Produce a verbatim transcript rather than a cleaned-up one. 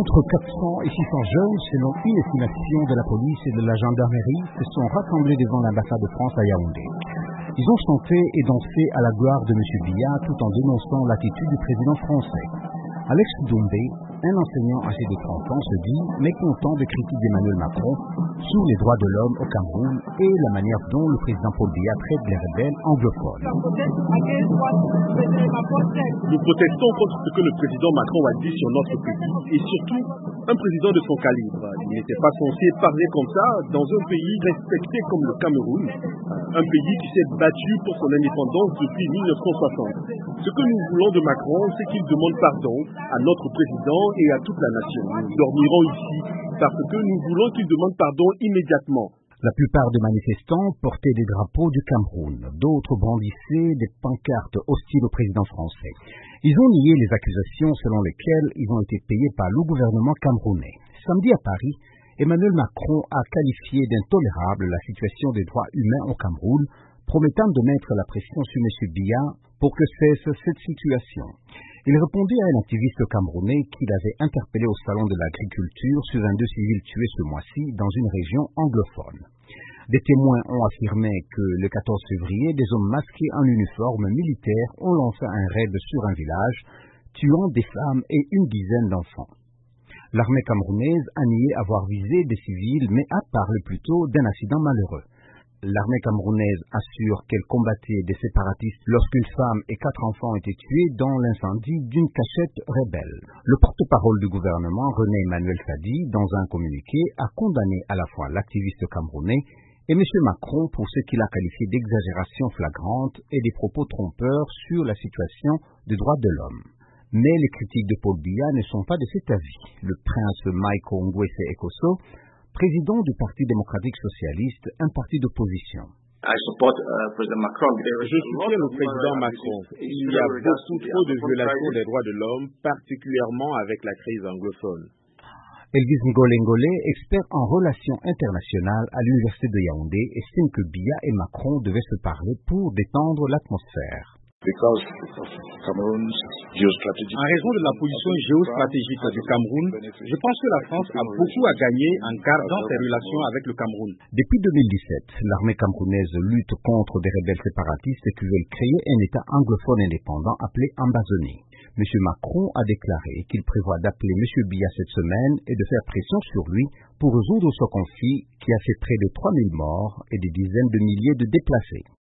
Entre quatre cents et six cents jeunes, selon une estimation de la police et de la gendarmerie, se sont rassemblés devant l'ambassade de France à Yaoundé. Ils ont chanté et dansé à la gloire de M. Biya tout en dénonçant l'attitude du président français. Alex Doumbé, un enseignant âgé de trente ans, se dit mécontent des critiques d'Emmanuel Macron sur les droits de l'homme au Cameroun et la manière dont le président Paul Biya traite les rebelles anglophones. Nous protestons contre ce que le président Macron a dit sur notre pays et surtout un président de son calibre. Il n'était pas censé parler comme ça dans un pays respecté comme le Cameroun, un pays qui s'est battu pour son indépendance depuis mille neuf cent soixante. Ce que nous voulons de Macron, c'est qu'il demande pardon à notre président et à toute la nation. Nous dormirons ici parce que nous voulons qu'il demande pardon immédiatement. La plupart des manifestants portaient des drapeaux du Cameroun. D'autres brandissaient des pancartes hostiles au président français. Ils ont nié les accusations selon lesquelles ils ont été payés par le gouvernement camerounais. Samedi à Paris, Emmanuel Macron a qualifié d'intolérable la situation des droits humains au Cameroun, promettant de mettre la pression sur M. Biya pour que cesse cette situation. Il répondait à un activiste camerounais qu'il avait interpellé au salon de l'agriculture sur un deux civils tués ce mois-ci dans une région anglophone. Des témoins ont affirmé que le quatorze février, des hommes masqués en uniforme militaire ont lancé un raid sur un village, tuant des femmes et une dizaine d'enfants. L'armée camerounaise a nié avoir visé des civils, mais a parlé plutôt d'un accident malheureux. L'armée camerounaise assure qu'elle combattait des séparatistes lorsqu'une femme et quatre enfants ont été tués dans l'incendie d'une cachette rebelle. Le porte-parole du gouvernement, René Emmanuel Sadi, dans un communiqué, a condamné à la fois l'activiste camerounais et M. Macron pour ce qu'il a qualifié d'exagération flagrante et des propos trompeurs sur la situation des droits de l'homme. Mais les critiques de Paul Biya ne sont pas de cet avis. Le prince Michael Ngwese Ekosso, président du Parti démocratique socialiste, un parti d'opposition. Je soutiens le président Macron. Il y a beaucoup trop de violations des droits de l'homme, particulièrement avec la crise anglophone. Elvis Ngole Ngole, expert en relations internationales à l'université de Yaoundé, estime que Biya et Macron devaient se parler pour détendre l'atmosphère. En raison de la position géostratégique du Cameroun, je pense que la France a beaucoup à gagner en gardant ses relations avec le Cameroun. Depuis deux mille dix-sept, l'armée camerounaise lutte contre des rebelles séparatistes qui veulent créer un État anglophone indépendant appelé Ambazonie. M. Macron a déclaré qu'il prévoit d'appeler M. Biya cette semaine et de faire pression sur lui pour résoudre ce conflit qui a fait près de trois mille morts et des dizaines de milliers de déplacés.